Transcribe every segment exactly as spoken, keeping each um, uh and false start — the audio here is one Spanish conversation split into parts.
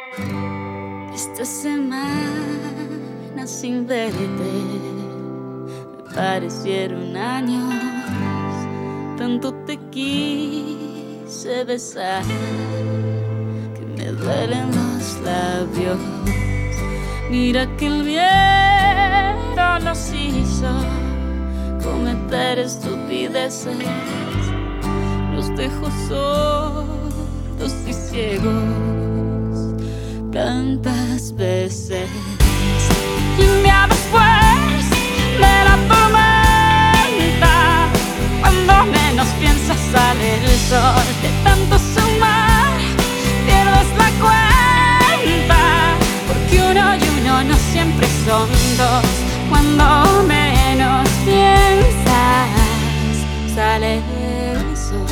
Esta semana sin verte me parecieron años. Tanto te quise besar que me duelen los labios. Mira que el viento nos hizo cometer estupideces. Nos dejó sordos y ciegos tantas veces. Y un día después de la tormenta, cuando menos piensas sale el sol. De tanto sumar pierdes la cuenta, porque uno y uno no siempre son dos. Cuando menos piensas sale el sol.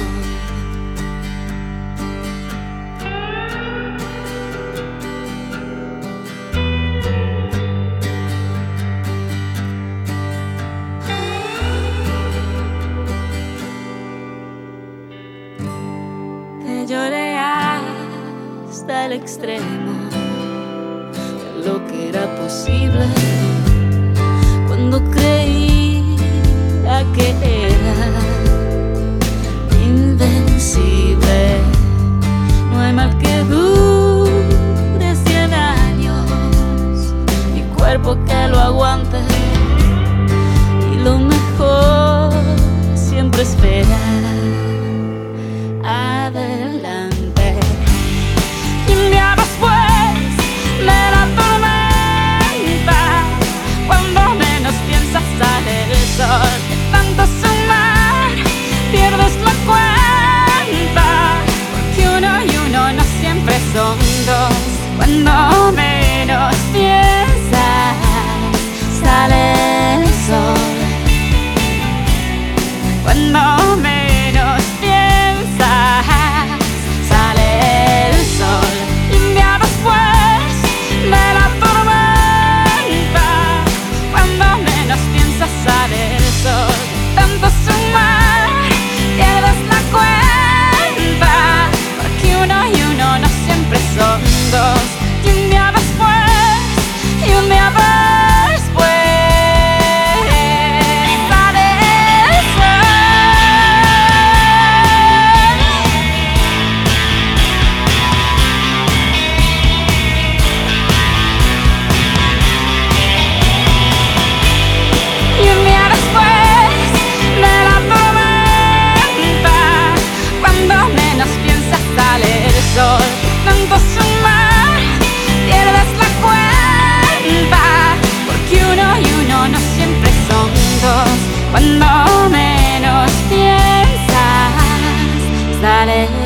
Lloré hasta el extremo de lo que era posible, cuando creía que era invencible. No hay mal que dure cien años, mi cuerpo que lo aguante, y lo mejor siempre espera adelante. Y un día después de la tormenta, cuando menos piensas sale el sol. De tanto sumar pierdes la cuenta, porque uno y uno no siempre son dos. Cuando menos piensas sale el sol. Cuando menos piensas sale el sol. Y un día después de la tormenta, cuando menos piensas sale el sol. Tanto sumar pierdes la cuenta, porque uno y uno no siempre son dos. Y un día después, y un día después tanto sumar pierdes la cuenta, porque uno y uno no siempre son dos. Cuando menos piensas sale